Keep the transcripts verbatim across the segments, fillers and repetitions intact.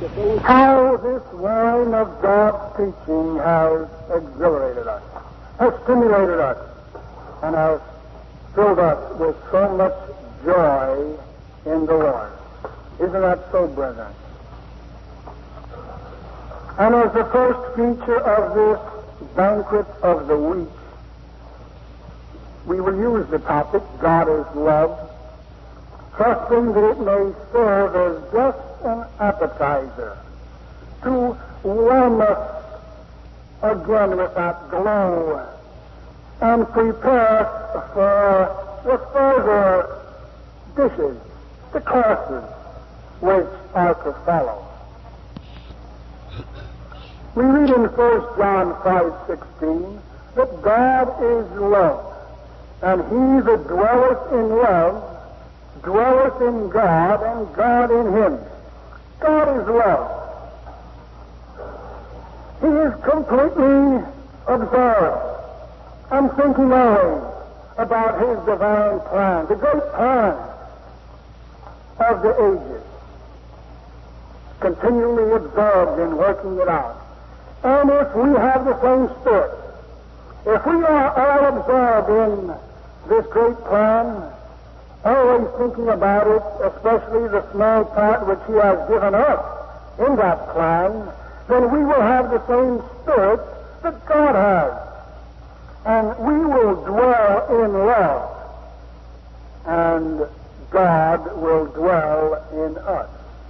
how this wine of God's teaching has exhilarated us, has stimulated us, and has filled us with so much joy in the Lord. Isn't that so, brethren? And as the first feature of this banquet of the week, we will use the topic, God is love, trusting that it may serve as just an appetizer to warm us again with that glow and prepare us for the further dishes, the courses which are to follow. We read in First John five sixteen that God is love, and he that dwelleth in love dwelleth in God, and God in him. God is love. He is completely absorbed and thinking always about his divine plan, the great plan of the ages, continually absorbed in working it out. And if we have the same spirit, if we are all absorbed in this great plan, always thinking about it, especially the small part which he has given us in that plan, then we will have the same spirit that God has. And we will dwell in love, and God will dwell in us.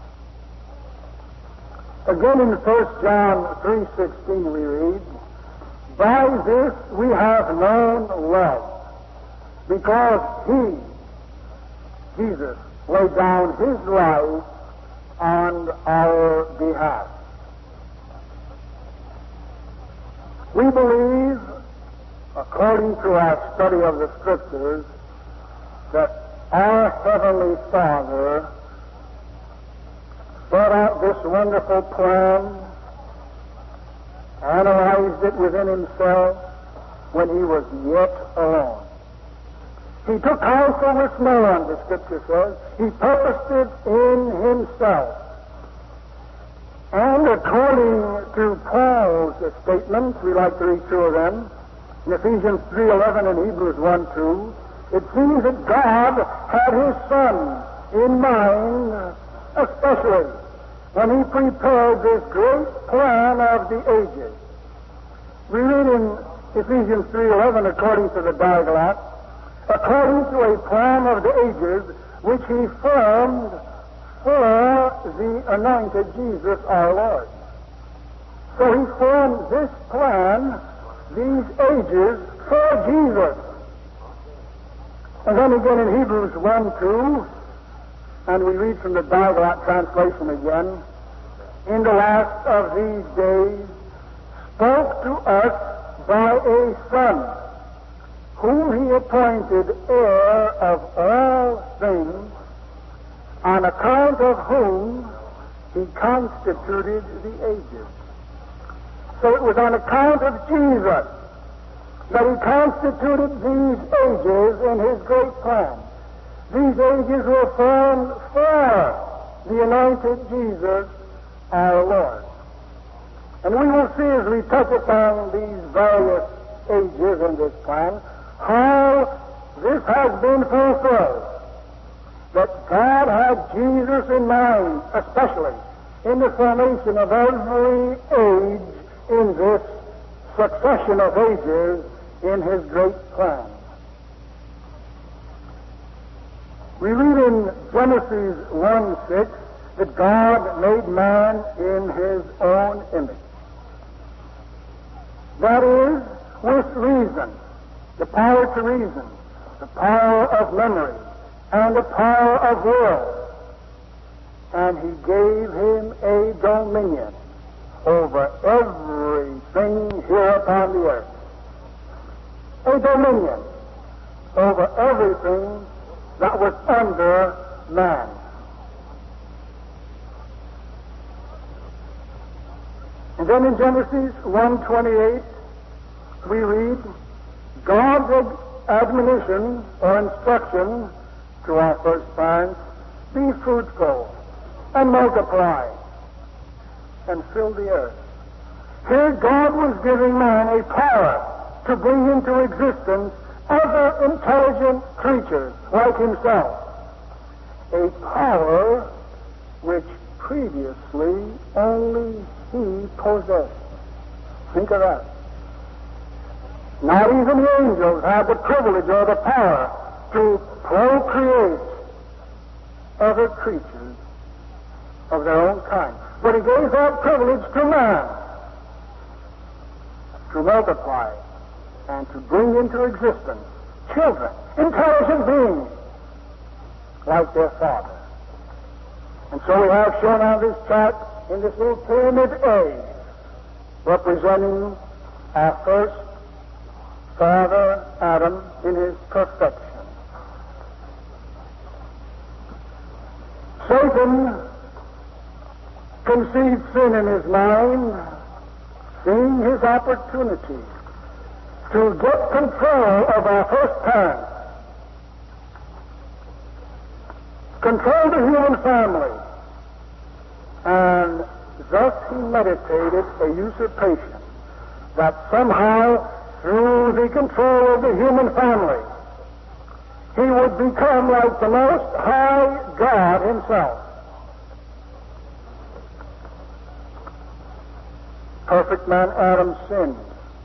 Again in First John three sixteen we read, by this we have known love, because he, Jesus, laid down his life on our behalf. We believe, according to our study of the Scriptures, that our Heavenly Father thought out this wonderful plan, analyzed it within himself when he was yet alone. He took counsel with man, the Scripture says. He purposed it in himself. And according to Paul's statements, we like to read two of them, in Ephesians three eleven and Hebrews one two, it seems that God had his Son in mind, especially when he prepared this great plan of the ages. We read in Ephesians three eleven, according to the Dialect, according to a plan of the ages which he formed for the anointed Jesus our Lord. So he formed this plan, these ages, for Jesus. And then again in Hebrews one two, and we read from the Dialect translation again, in the last of these days spoke to us by a Son, whom he appointed heir of all things, on account of whom he constituted the ages. So it was on account of Jesus that he constituted these ages in his great plan. These ages were formed for the anointed Jesus, our Lord. And we will see as we touch upon these various ages in this plan, how this has been fulfilled. That God had Jesus in mind, especially in the formation of every age in this succession of ages in his great plan. We read in Genesis one six that God made man in his own image. That is, with reason, the power to reason, the power of memory, and the power of will. And he gave him a dominion over everything here upon the earth. A dominion over everything that was under man. And then in Genesis one twenty-eight, we read, God's admonition or instruction to our first parents, be fruitful and multiply and filled the earth. Here God was giving man a power to bring into existence other intelligent creatures like himself. A power which previously only he possessed. Think of that. Not even the angels had the privilege or the power to procreate other creatures of their own kind. But he gave that privilege to man to multiply and to bring into existence children, intelligent beings, like their father. And so we have shown on this chart in this little pyramid A, representing our first father, Adam, in his perfection. Satan conceived sin in his mind, seeing his opportunity to get control of our first parents, control the human family, and thus he meditated a usurpation that somehow, through the control of the human family, he would become like the Most High God himself. Perfect man Adam sinned.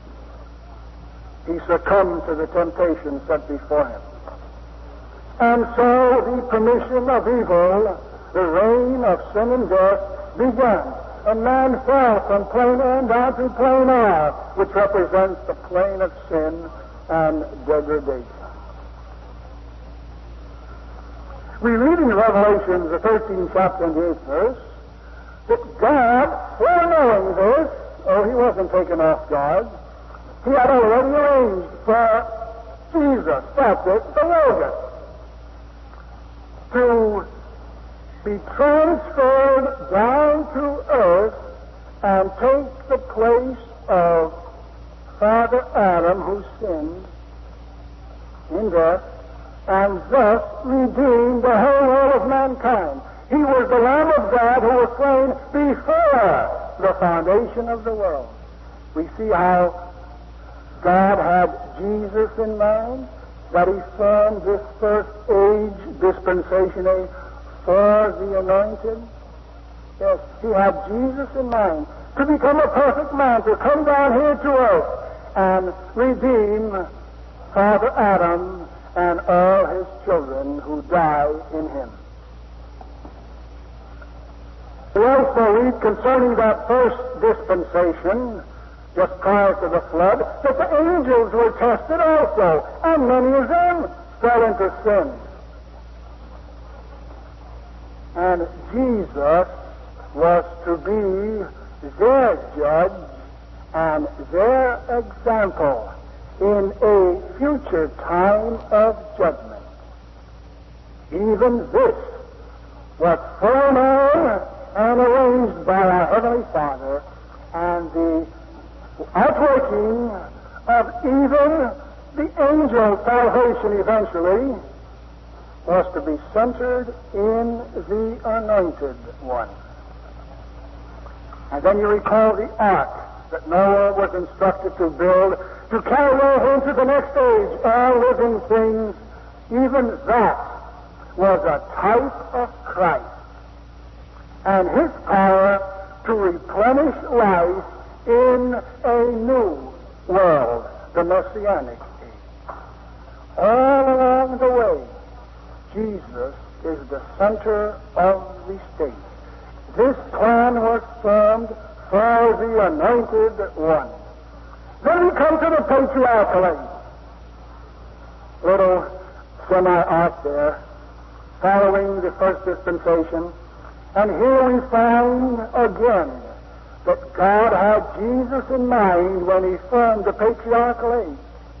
He succumbed to the temptation set before him. And so the permission of evil, the reign of sin and death, began. And man fell from plane A down to plane R, which represents the plane of sin and degradation. We read in Revelation, the thirteenth chapter and the eighth verse, that God, foreknowing this, oh, he wasn't taken off guard, he had already arranged for Jesus, that's it, the Logos, to be transferred down to earth and take the place of Father Adam, who sinned in death, and thus redeem the whole world of mankind. He was the Lamb of God who was slain before the foundation of the world. We see how God had Jesus in mind, that he formed this first age dispensation age for the anointed. Yes, he had Jesus in mind to become a perfect man, to come down here to earth and redeem Father Adam and all his children who die in him. We also read concerning that first dispensation, just prior to the flood, that the angels were tested also, and many of them fell into sin. And Jesus was to be their judge and their example in a future time of judgment. Even this was foreknown and arranged by our Heavenly Father, and the outworking of even the angel salvation eventually was to be centered in the Anointed One. And then you recall the ark that Noah was instructed to build to carry over into the next age all living things. Even that was a type of Christ and his power to replenish life in a new world, the Messianic age. All along the way, Jesus is the center of the stage. This plan was formed for the Anointed One. Then we come to the patriarchal age. Little semi-arc there, following the first dispensation. And here we find again that God had Jesus in mind when he formed the patriarchal age.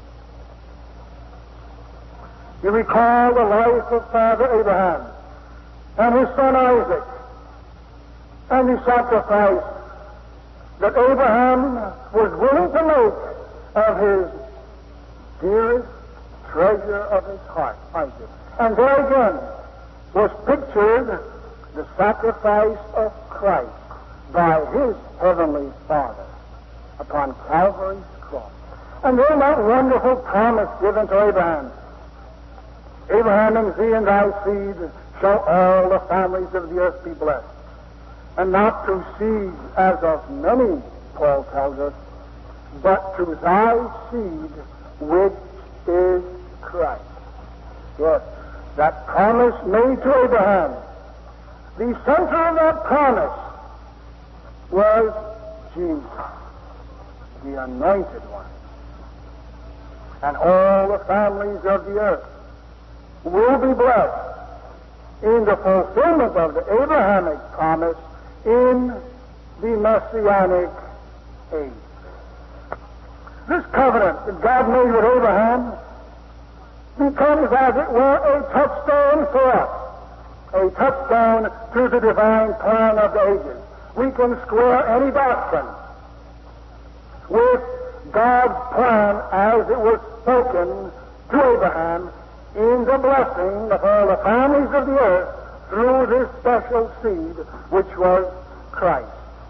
You recall the life of Father Abraham and his son Isaac and the sacrifice that Abraham was willing to make of his dearest treasure of his heart, Isaac. And there again was pictured the sacrifice of Christ, by his heavenly Father upon Calvary's cross. And then that wonderful promise given to Abraham. Abraham, in thee and thy seed shall all the families of the earth be blessed. And not to seed as of many, Paul tells us, but to thy seed which is Christ. Yes, that promise made to Abraham. The center of that promise was Jesus, the anointed one. And all the families of the earth will be blessed in the fulfillment of the Abrahamic promise in the Messianic age. This covenant that God made with Abraham becomes, as it were, a touchstone for us, a touchstone to the divine plan of the ages. We can square any doctrine with God's plan as it was spoken to Abraham in the blessing of all the families of the earth through this special seed, which was Christ.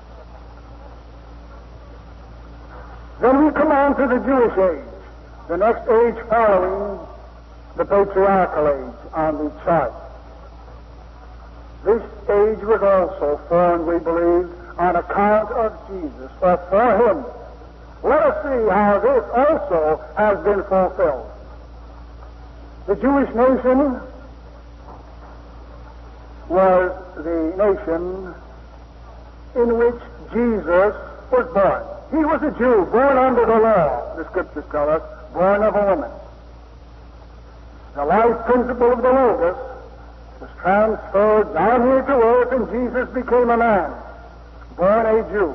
Then we come on to the Jewish age, the next age following the patriarchal age on the chart. This age was also formed, we believe, on account of Jesus. For for him, let us see how this also has been fulfilled. The Jewish nation was the nation in which Jesus was born. He was a Jew, born under the law, the Scriptures tell us, born of a woman. The life principle of the Logos was transferred down here to earth, and Jesus became a man, born a Jew.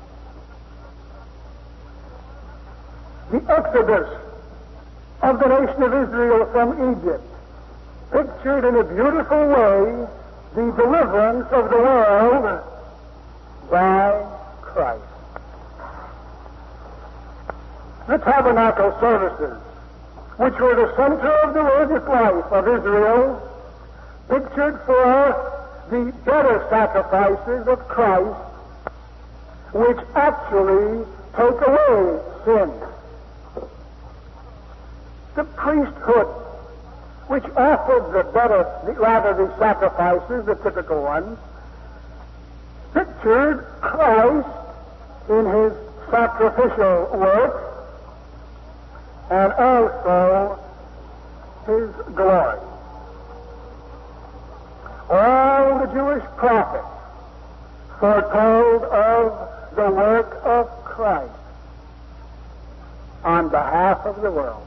The Exodus of the nation of Israel from Egypt pictured in a beautiful way the deliverance of the world by Christ. The tabernacle services, which were the center of the religious life of Israel, pictured for us the better sacrifices of Christ, which actually take away sin. The priesthood, which offered the better, the, rather the sacrifices, the typical ones, pictured Christ in his sacrificial work and also his glory. All the Jewish prophets foretold of the work of Christ on behalf of the world.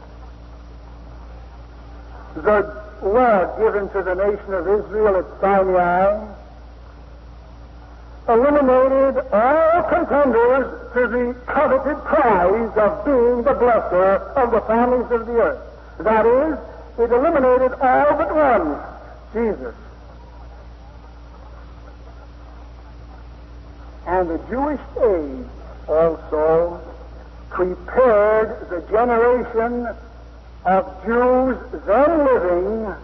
The law given to the nation of Israel at Sinai eliminated all contenders to the coveted prize of being the blesser of the families of the earth. That is, it eliminated all but one, Jesus. And the Jewish age also prepared the generation of Jews then living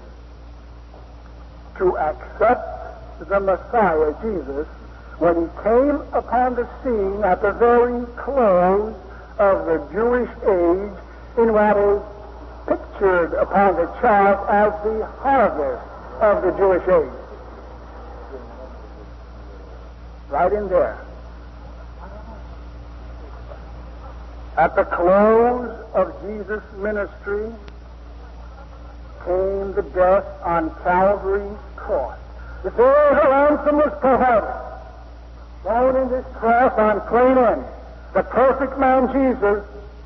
to accept the Messiah, Jesus, when he came upon the scene at the very close of the Jewish age in what is pictured upon the chart as the harvest of the Jewish age. Right in there. At the close of Jesus' ministry came the death on Calvary's cross. The third ransom was provided. Down in this cross on plain end, the perfect man Jesus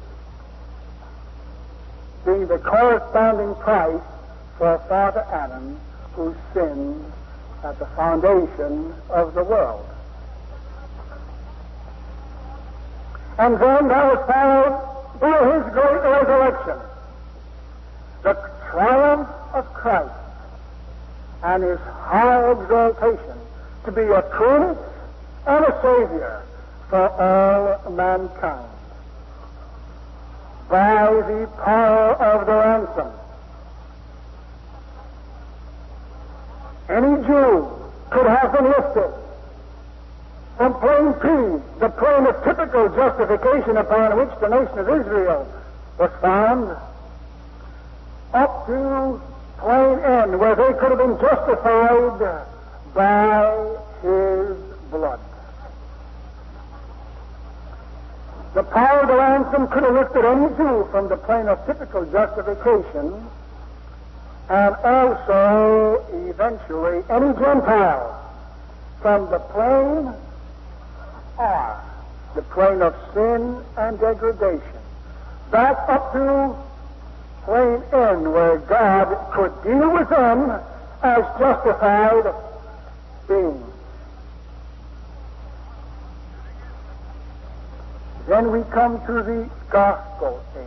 being the corresponding price for Father Adam, who sinned at the foundation of the world. And then that was followed by his great resurrection, the triumph of Christ, and his high exaltation to be a prince and a savior for all mankind. By the power of the ransom, any Jew could have been lifted from plane P, the plane of typical justification upon which the nation of Israel was found, up to plane N, where they could have been justified by his blood. The power of the ransom could have lifted any Jew from the plane of typical justification, and also, eventually, any Gentile from the plane R, the plane of sin and degradation, back up to plane N, where God could deal with them as justified beings. Then we come to the gospel age.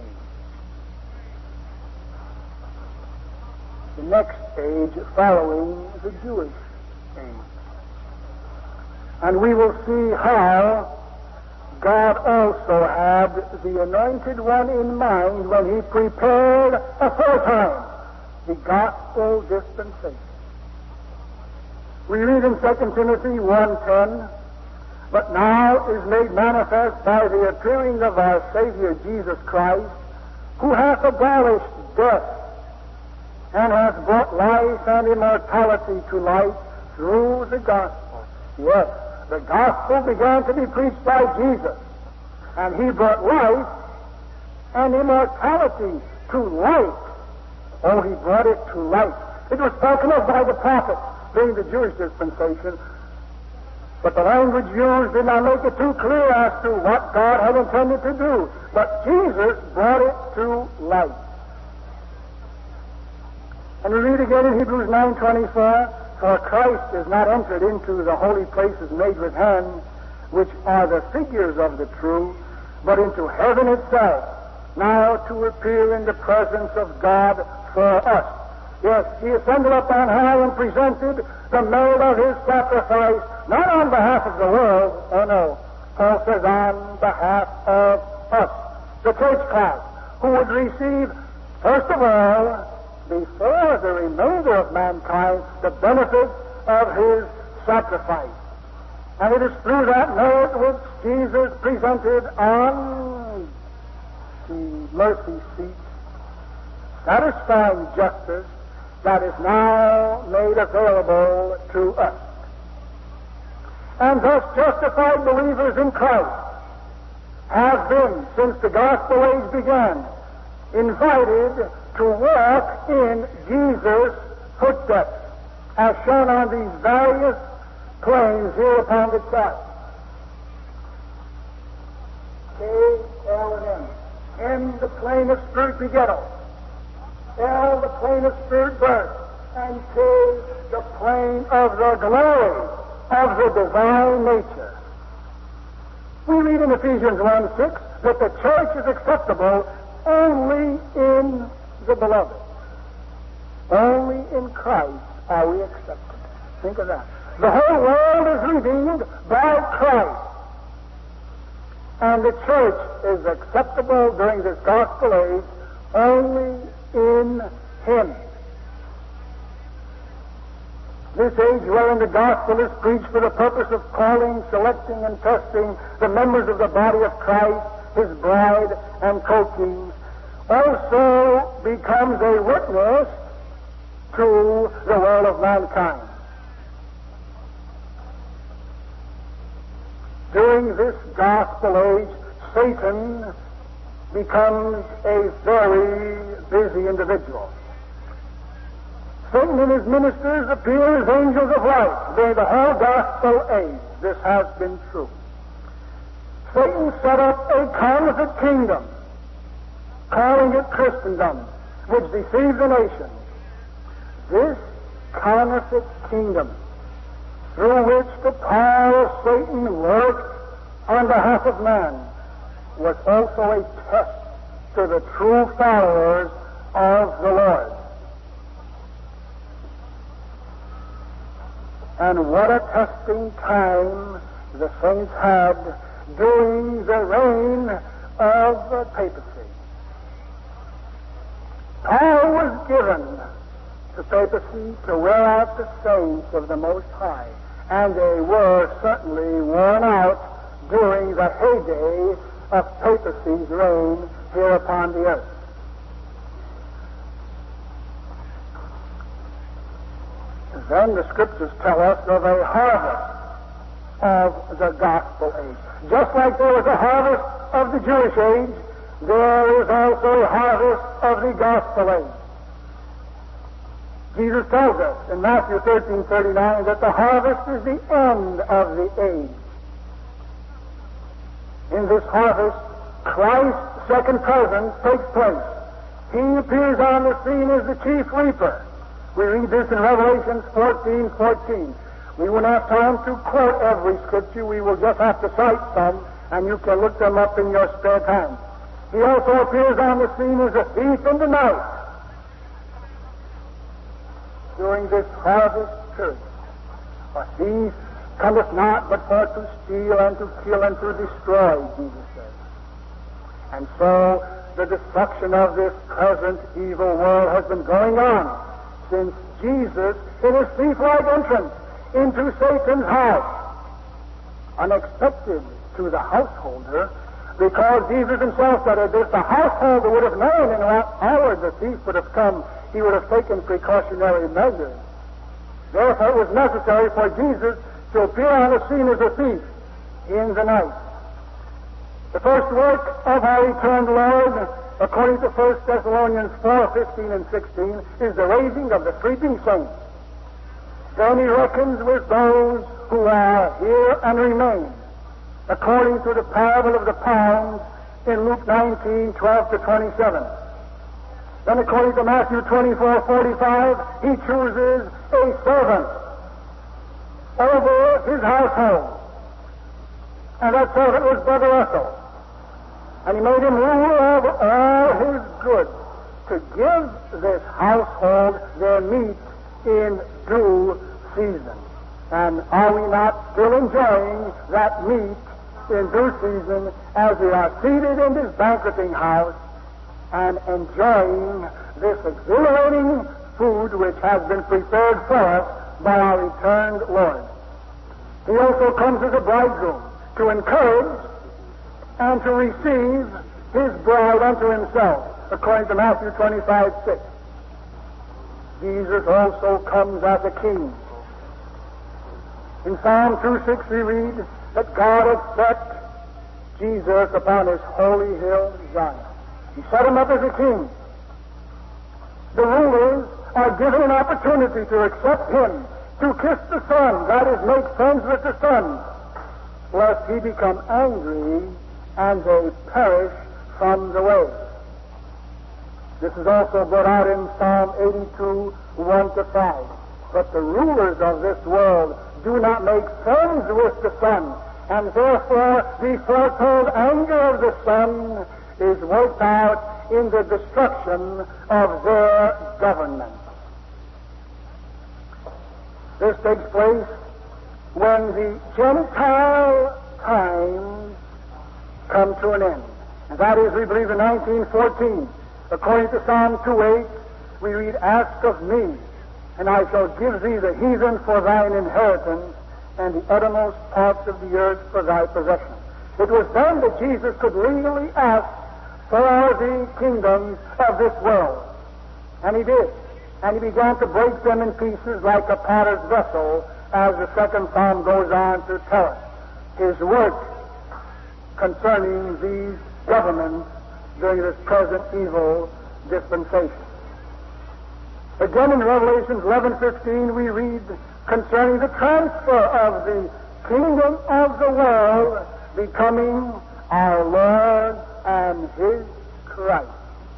The next age following the Jewish age. And we will see how God also had the anointed one in mind when he prepared aforetime the gospel dispensation. We read in Second Timothy one ten, but now is made manifest by the appearing of our Savior Jesus Christ, who hath abolished death and hath brought life and immortality to light through the gospel. Yes, the gospel began to be preached by Jesus, and he brought life and immortality to light. Oh, he brought it to light. It was spoken of by the prophets during the Jewish dispensation, but the language used did not make it too clear as to what God had intended to do. But Jesus brought it to light. And we read again in Hebrews nine twenty-four, for Christ is not entered into the holy places made with hands, which are the figures of the true, but into heaven itself, now to appear in the presence of God for us. Yes, he ascended up on high and presented the merit of his sacrifice, not on behalf of the world, oh no, Paul says on behalf of us, the church class, who would receive, first of all, before the remainder of mankind, the benefit of his sacrifice. And it is through that merit which Jesus presented on the mercy seat, satisfying justice, that is now made available to us. And thus justified believers in Christ have been, since the gospel age began, invited to walk in Jesus' footsteps, as shown on these various planes here upon the chart. K, L, and M. M, the plane of spirit begettal. L, the plane of spirit birth. And K, the plane of the glory of the divine nature. We read in Ephesians one six that the church is acceptable only in the beloved. Only in Christ are we accepted. Think of that. The whole world is redeemed by Christ. And the church is acceptable during this gospel age only in him. This age wherein the gospel is preached for the purpose of calling, selecting, and testing the members of the body of Christ, his bride and co-kings, also becomes a witness to the world of mankind. During this gospel age, Satan becomes a very busy individual. Satan and his ministers appear as angels of light during the whole gospel age. This has been true. Satan set up a counterfeit kingdom, calling it Christendom, which deceives the nations. This counterfeit kingdom, through which the power of Satan worked on behalf of man, was also a test to the true followers of the Lord. And what a testing time the saints had during the reign of the papacy. Power was given to papacy to wear out the saints of the Most High and they were certainly worn out during the heyday of papacy's reign here upon the earth. Then the Scriptures tell us of a harvest of the gospel age. Just like there was a harvest of the Jewish age, there is also a harvest of the gospel age. Jesus tells us in Matthew thirteen thirty-nine that the harvest is the end of the age. In this harvest, Christ's second presence takes place. He appears on the scene as the chief reaper. We read this in Revelation fourteen fourteen. We won't have time to quote every scripture. We will just have to cite some, and you can look them up in your spare time. He also appears on the scene as a thief in the night. During this harvest period, a thief cometh not but for to steal and to kill and to destroy, Jesus says. And so the destruction of this present evil world has been going on since Jesus, in his thief-like entrance into Satan's house, unexpected to the householder, because Jesus himself said, if the householder would have known in what hour the thief would have come, he would have taken precautionary measures. Therefore, it was necessary for Jesus to appear on the scene as a thief in the night. The first work of our returned Lord, according to First Thessalonians four fifteen and sixteen, is the raising of the sleeping saints. Then he reckons with those who are here and remain, according to the parable of the pounds in Luke nineteen twelve to twenty-seven. Then according to Matthew twenty-four forty-five, he chooses a servant over his household. And that servant was Brother Russell. And he made him ruler over all his goods to give this household their meat in due season. And are we not still enjoying that meat in due season as we are seated in this banqueting house and enjoying this exhilarating food which has been prepared for us by our returned Lord? He also comes as a bridegroom to encourage and to receive his bride unto himself, according to Matthew twenty-five six. Jesus also comes as a king. In Psalm two six we read that God had set Jesus upon his holy hill Zion. He set him up as a king. The rulers are given an opportunity to accept him, to kiss the Son, that is, make friends with the Son, lest he become angry and they perish from the way. This is also brought out in Psalm eighty-two, one to five. But the rulers of this world do not make friends with the Son, and therefore the foretold anger of the Son is worked out in the destruction of their government. This takes place when the Gentile times come to an end. And that is, we believe, in nineteen fourteen. According to Psalm two eight, we read, "Ask of me, and I shall give thee the heathen for thine inheritance, and the uttermost parts of the earth for thy possession." It was then that Jesus could legally ask for the kingdoms of this world. And he did. And he began to break them in pieces like a potter's vessel, as the second Psalm goes on to tell us. His work concerning these governments during this present evil dispensation. Again in Revelation eleven fifteen we read concerning the transfer of the kingdom of the world becoming our Lord and his Christ.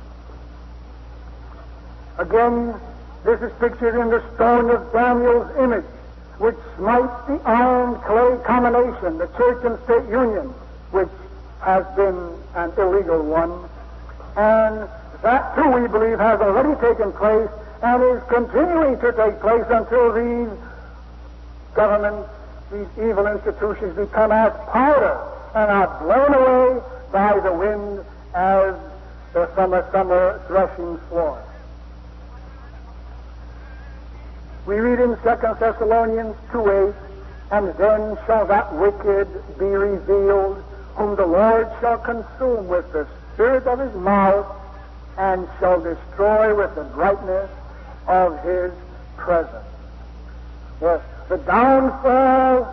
Again, this is pictured in the stone of Daniel's image, which smites the iron clay combination, the church and state union, which has been an illegal one. And that too, we believe, has already taken place and is continuing to take place until these governments, these evil institutions, become as powder and are blown away by the wind as the summer, summer threshing floor. We read in Second Thessalonians two eight And then shall that wicked be revealed, whom the Lord shall consume with the spirit of his mouth, and shall destroy with the brightness of his presence. Yes, the downfall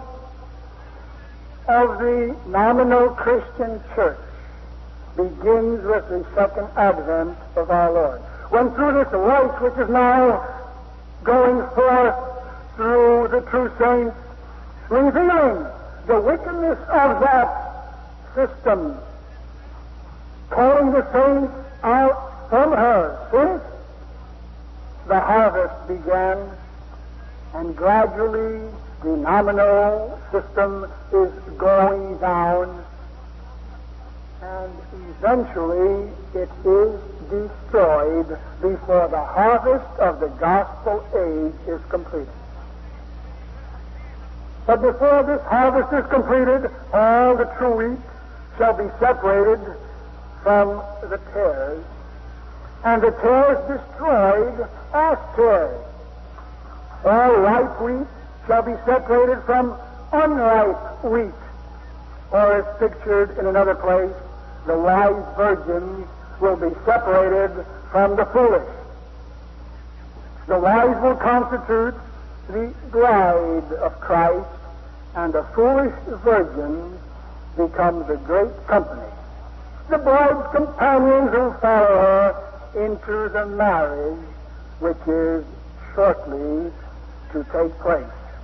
of the nominal Christian church begins with the second advent of our Lord. When through this light which is now going forth through the true saints, revealing the wickedness of that system, calling the saints out from her, since the harvest began, and gradually the nominal system is going down, and eventually it is destroyed before the harvest of the gospel age is completed. But before this harvest is completed, all the true wheat shall be separated from the tares, and the tares destroyed as tares. All ripe wheat shall be separated from unripe wheat. Or as pictured in another place, the wise virgins will be separated from the foolish. The wise will constitute the bride of Christ, and the foolish virgins become the great company, the bride's companions who follow her into the marriage which is shortly to take place.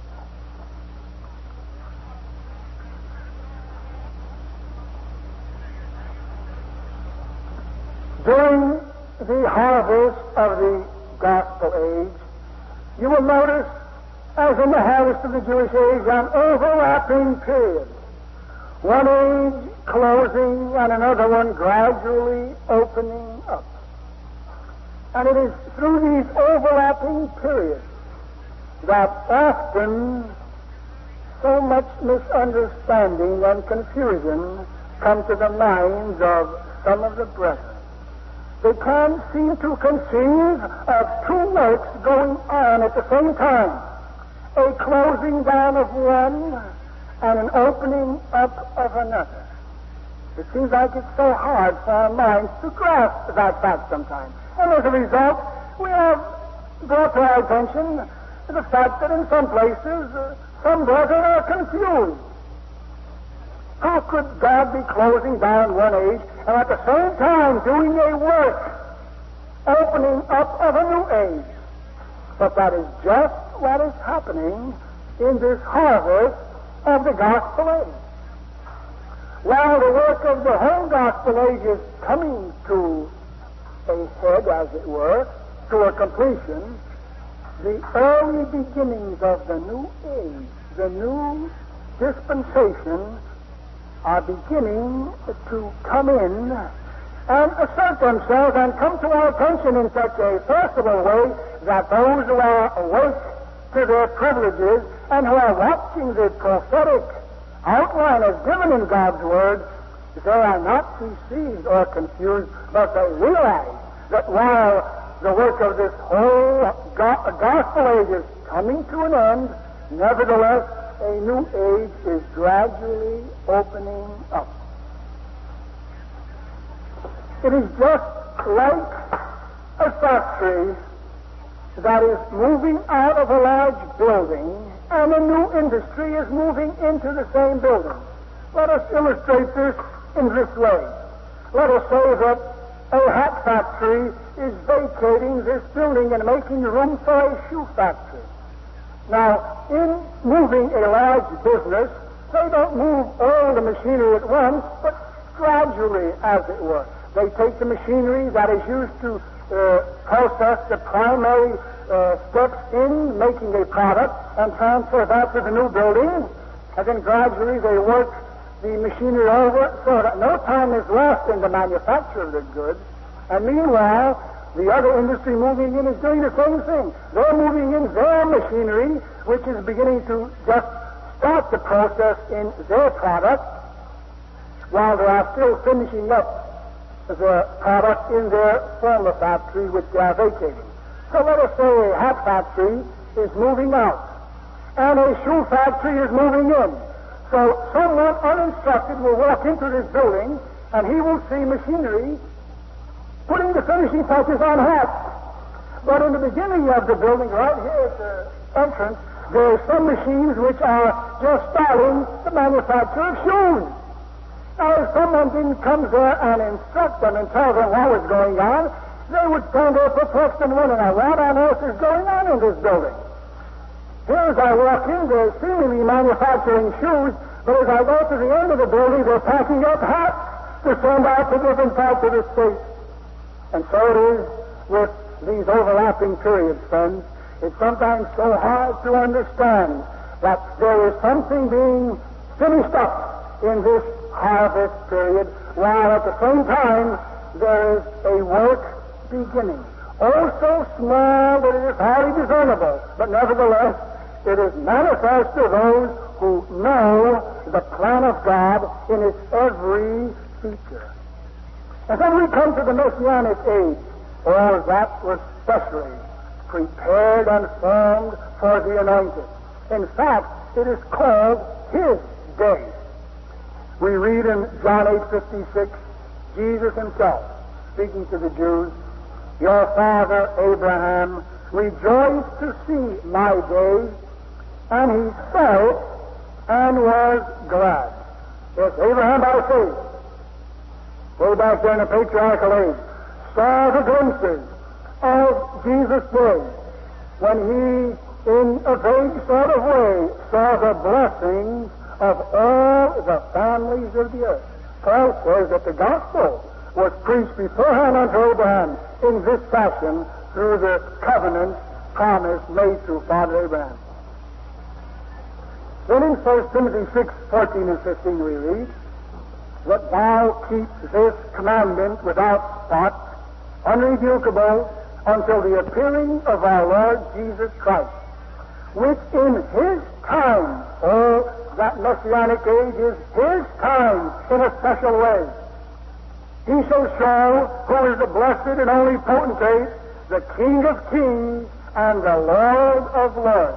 During the harvest of the gospel age, you will notice, as in the harvest of the Jewish age, an overlapping period. One age closing and another one gradually opening up. And it is through these overlapping periods that often so much misunderstanding and confusion come to the minds of some of the brethren. They can't seem to conceive of two works going on at the same time. A closing down of one and an opening up of another. It seems like it's so hard for our minds to grasp that fact sometimes. And as a result, we have brought to our attention the fact that in some places, uh, some brethren are confused. How could God be closing down one age and at the same time doing a work, opening up of a new age? But that is just what is happening in this harvest of the gospel age. While the work of the whole gospel age is coming to a head, as it were, to a completion, the early beginnings of the new age, the new dispensation, are beginning to come in and assert themselves and come to our attention in such a forcible way that those who are awake to their privileges and who are watching the prophetic outline as given in God's Word, they are not deceived or confused, but they realize that while the work of this whole go- gospel age is coming to an end, nevertheless, a new age is gradually opening up. It is just like a factory that is moving out of a large building and a new industry is moving into the same building. Let us illustrate this in this way. Let us say that a hat factory is vacating this building and making room for a shoe factory. Now, in moving a large business, they don't move all the machinery at once, but gradually, as it were. They take the machinery that is used to uh, process the primary uh, steps in making a product and transfer that to the new building, and then gradually they work the machinery over so that no time is lost in the manufacture of the goods. And meanwhile, the other industry moving in is doing the same thing. They're moving in their machinery, which is beginning to just start the process in their product, while they are still finishing up the product in their former factory, which they are vacating. So let us say a hat factory is moving out. and a shoe factory is moving in. So someone uninstructed will walk into this building, and he will see machinery putting the finishing touches on hats. But in the beginning of the building, right here at the entrance, there are some machines which are just starting the manufacture of shoes. Now, if someone didn't come there and instruct them and tell them what was going on, they would stand there perplexed and wondering, what on earth is going on in this building? Here as I walk in, they're seemingly manufacturing shoes, but as I go to the end of the building, they're packing up hats to send out to different parts of the state. And so it is with these overlapping periods, friends. It's sometimes so hard to understand that there is something being finished up in this harvest period, while at the same time there is a work beginning. Oh, so small that it is hardly discernible, but nevertheless it is manifest to those who know the plan of God in its every feature. And then we come to the Messianic age. Oh, that was specially prepared and formed for the anointed. In fact, it is called His day. We read in John eight fifty-six, Jesus himself, speaking to the Jews, your father Abraham rejoiced to see my day, and he saw it and was glad. Yes, Abraham by faith, way back there in the patriarchal age, saw the glimpses of Jesus' day when he, in a vague sort of way, saw the blessings of all the families of the earth. Paul says that the gospel was preached beforehand unto Abraham in this fashion through the covenant promise made through Father Abraham. Then in First Timothy six, fourteen and fifteen we read, that thou keep this commandment without spot, unrebukable, until the appearing of our Lord Jesus Christ, which in his time, oh, that Messianic age is his time in a special way. He shall show who is the blessed and only potentate, the King of kings and the Lord of lords.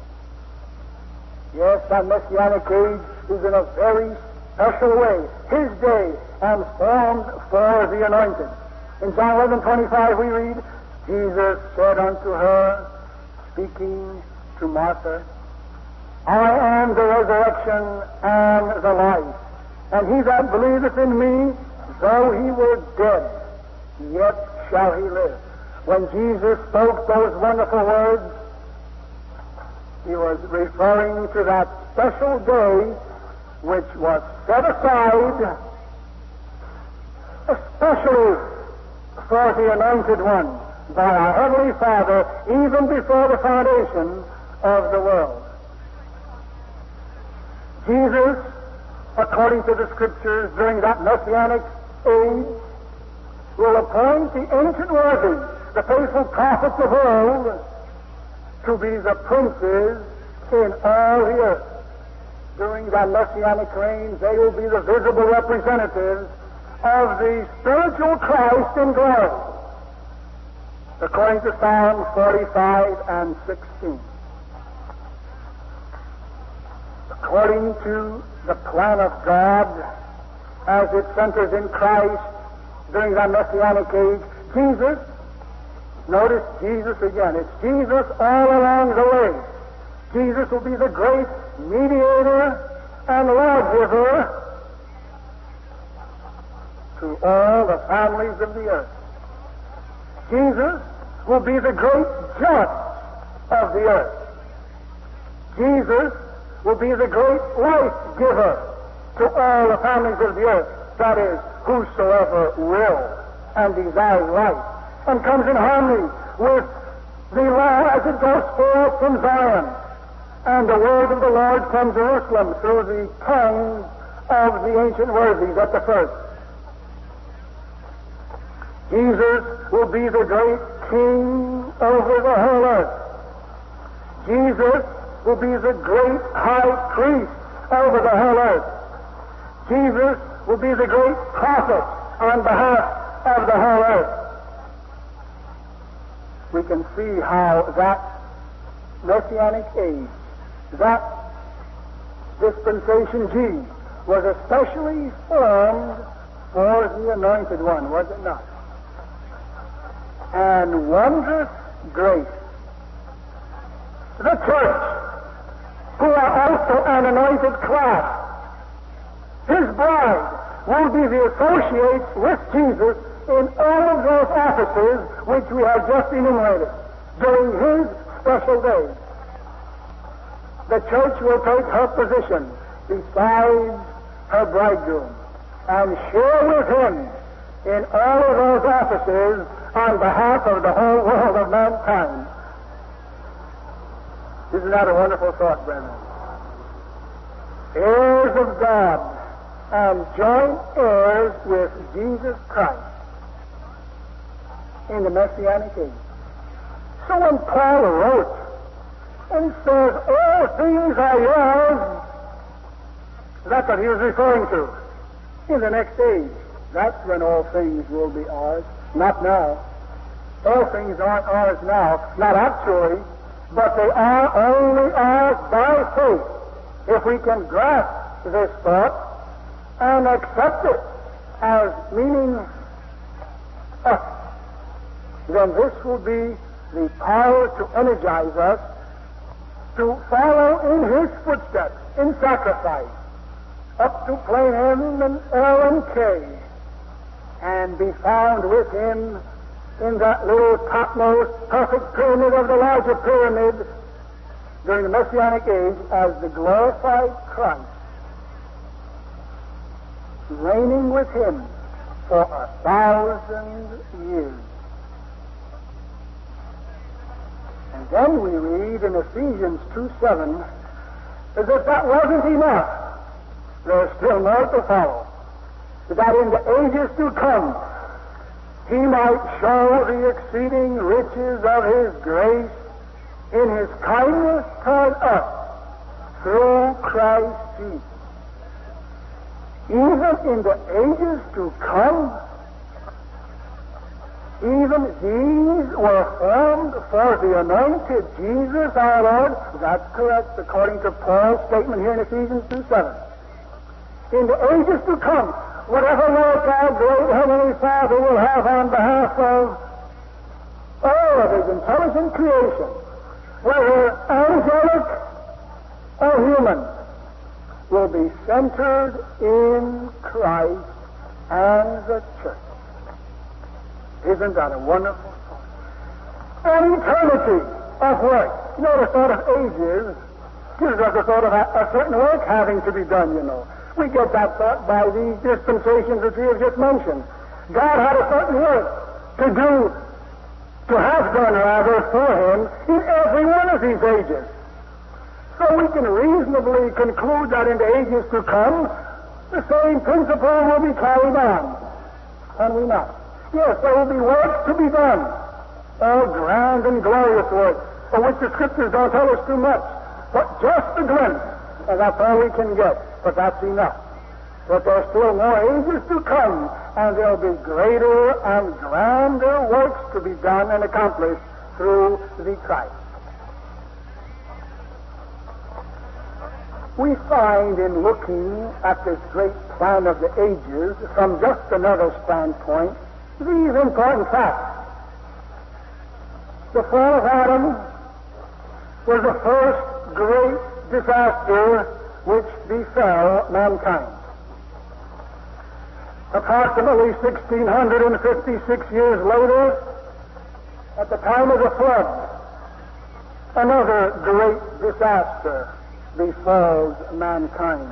Yes, that Messianic age is in a very special way his day and formed for the anointed. In John eleven twenty-five we read, Jesus said unto her, speaking to Martha, I am the resurrection and the life, and he that believeth in me, though he were dead, yet shall he live. When Jesus spoke those wonderful words, he was referring to that special day which was set aside especially for the anointed one by our Heavenly Father even before the foundation of the world. Jesus, according to the Scriptures, during that Messianic age, will appoint the ancient worthies, the faithful prophets of old, to be the princes in all the earth. During that Messianic reign, they will be the visible representatives of the spiritual Christ in glory, according to Psalm forty-five and sixteen. According to the plan of God, as it centers in Christ during that Messianic age, Jesus, notice Jesus again, it's Jesus all along the way. Jesus will be the great mediator and lawgiver to all the families of the earth. Jesus will be the great judge of the earth. Jesus will be the great life giver to all the families of the earth. That is, whosoever will and desires life, and comes in harmony with the law as it goes forth from Zion, and the word of the Lord from Jerusalem through the tongues of the ancient worthies at the first. Jesus will be the great king over the whole earth. Jesus will be the great high priest over the whole earth. Jesus will be the great prophet on behalf of the whole earth. We can see how that Messianic age that dispensation G was especially formed for the Anointed One, was it not? And wondrous grace. The church, who are also an anointed class, his bride, will be the associates with Jesus in all of those offices which we have just enumerated during his special days. The church will take her position beside her bridegroom and share with him in all of those offices on behalf of the whole world of mankind. Isn't that a wonderful thought, brethren? Heirs of God and joint heirs with Jesus Christ in the Messianic age. So when Paul wrote and says, all things are yours, that's what he was referring to. In the next age, that's when all things will be ours, not now. All things aren't ours now, not actually, but they are only ours by faith. If we can grasp this thought and accept it as meaning us, then this will be the power to energize us to follow in his footsteps in sacrifice up to plain M and L and K and be found with him in that little topmost perfect pyramid of the larger pyramid during the Messianic age as the glorified Christ, reigning with him for a thousand years. And then we read in Ephesians two seven, as if that wasn't enough, there's still more to follow, that in the ages to come he might show the exceeding riches of his grace in his kindness toward us through Christ Jesus. Even in the ages to come, even these were formed for the anointed Jesus our Lord. That's correct, according to Paul's statement here in Ephesians two seven. In the ages to come, whatever work our great Heavenly Father will have on behalf of all of his intelligent creation, whether angelic or human, will be centered in Christ and the church. Isn't that a wonderful thought? An eternity of work. You know, the thought of ages gives us the thought of a, a certain work having to be done, you know. We get that thought by these dispensations that we have just mentioned. God had a certain work to do, to have done rather, for him in every one of these ages. So we can reasonably conclude that in the ages to come, the same principle will be carried on. Can we not? Yes, there will be work to be done. All grand and glorious work, of which the Scriptures don't tell us too much, but just a glimpse, and that's all we can get. But that's enough. But there's still more ages to come, and there'll be greater and grander works to be done and accomplished through the Christ. We find in looking at this great plan of the ages from just another standpoint these important facts. The fall of Adam was the first great disaster which befell mankind. Approximately sixteen fifty-six years later, at the time of the flood, another great disaster befalls mankind.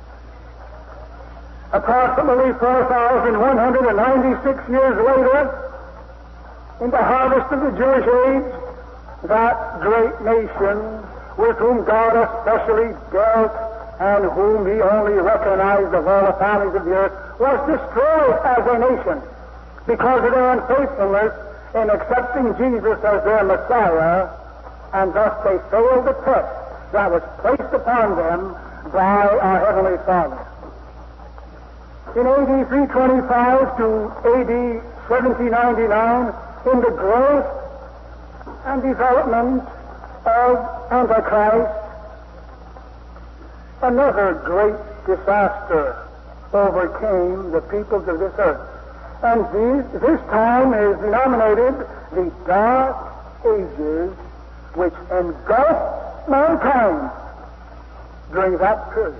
Approximately four thousand one hundred ninety-six years later, in the harvest of the Jewish age, that great nation with whom God especially dealt and whom he only recognized of all the families of the earth, was destroyed as a nation because of their unfaithfulness in accepting Jesus as their Messiah, and thus they failed the test that was placed upon them by our Heavenly Father. In A D three twenty-five to A D seventeen ninety-nine, in the growth and development of Antichrist, another great disaster overcame the peoples of this earth. And these, this time is denominated the Dark Ages, which engulfed mankind during that period.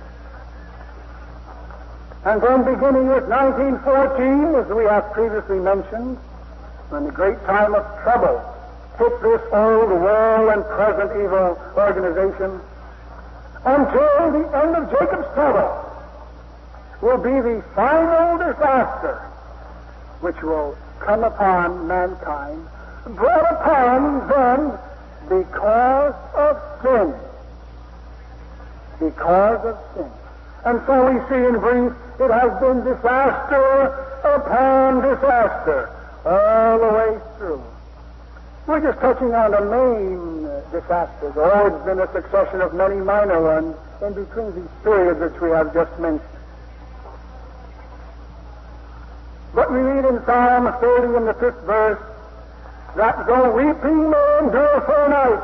And then beginning with nineteen fourteen, as we have previously mentioned, when the great time of trouble hit this old world and present evil organization, until the end of Jacob's trouble will be the final disaster which will come upon mankind, brought upon them because of sin. Because of sin. And so we see in brief, it has been disaster upon disaster all the way through. We're just touching on the main disasters. Oh, it's been a succession of many minor ones in between these periods which we have just mentioned. But we read in Psalm thirty in the fifth verse that though weeping may endure for a night,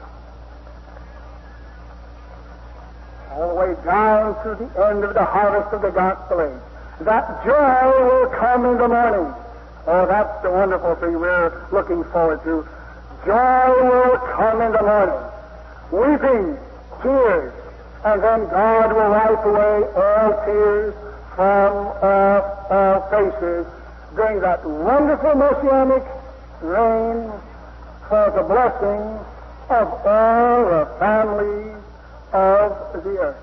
all the way down to the end of the harvest of the gospel age, that joy will come in the morning. Oh, that's the wonderful thing we're looking forward to. Joy will come in the morning. Weeping, tears, and then God will wipe away all tears from off all faces during that wonderful messianic reign for the blessing of all the families of the earth.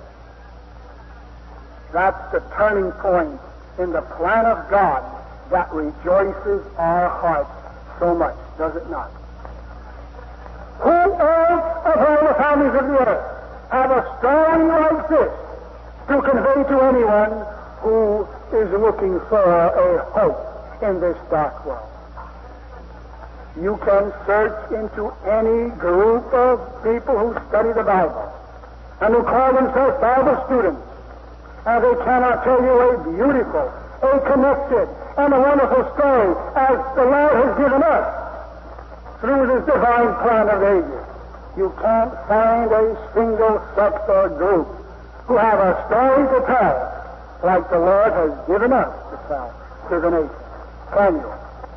That's the turning point in the plan of God that rejoices our hearts so much, does it not? Who else of all the families of the earth have a story like this to convey to anyone who is looking for a hope in this dark world? You can search into any group of people who study the Bible and who call themselves Bible students, and they cannot tell you a beautiful, a connected, and a wonderful story as the Lord has given us through this divine plan of ages. You can't find a single sect or group who have a story to tell like the Lord has given us to tell to the nation. Can you?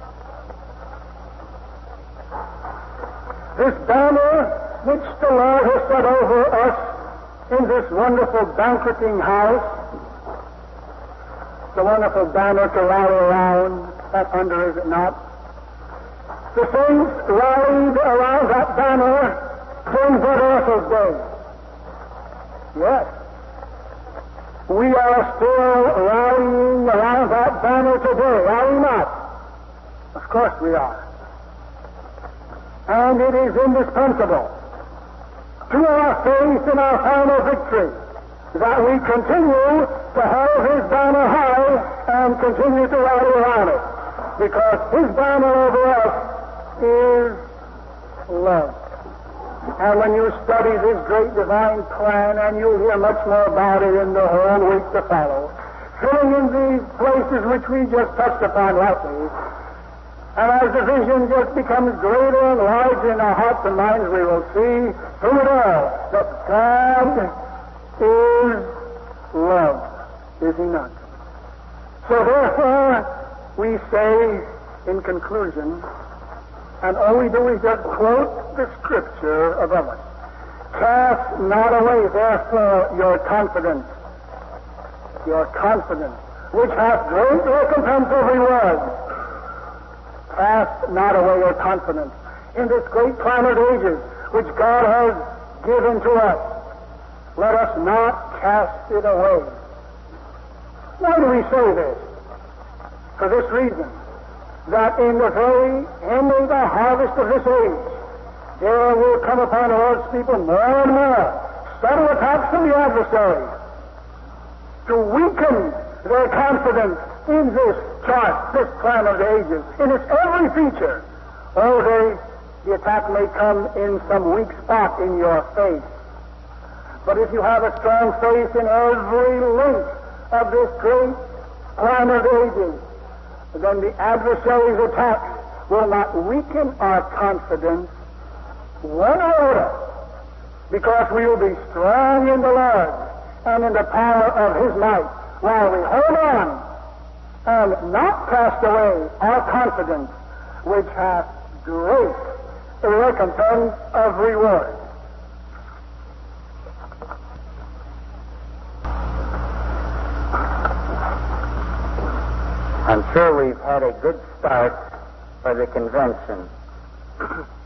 This banner which the Lord has set over us in this wonderful banqueting house, the wonderful banner to rally around and under, is it not? The saints rallied around that banner during Brother Ethel's day. Yes. We are still rallying around that banner today, are we not? Of course we are. And it is indispensable to our faith in our final victory that we continue to hold his banner high and continue to rally around it, because his banner over us is love. And when you study this great divine plan, and you'll hear much more about it in the whole week to follow, filling in these places which we just touched upon lately, and as the vision just becomes greater and larger in our hearts and minds, we will see through it all that God is love, is he not? So therefore, we say in conclusion, and all we do is just quote the scripture above us. Cast not away, therefore, your confidence, your confidence, which hath great recompense of reward. Cast not away your confidence in this great plan of ages which God has given to us. Let us not cast it away. Why do we say this? For this reason, that in the very end of the harvest of this age, there will come upon the Lord's people more and more subtle attacks from the adversary to weaken their confidence in this chart, this plan of the ages, in its every feature. Oh, they, the attack may come in some weak spot in your faith. But if you have a strong faith in every link of this great plan of the ages, then the adversary's attack will not weaken our confidence one iota, because we will be strong in the Lord and in the power of his might, while we hold on and not cast away our confidence, which hath great recompense of reward. I'm sure we've had a good start for the convention.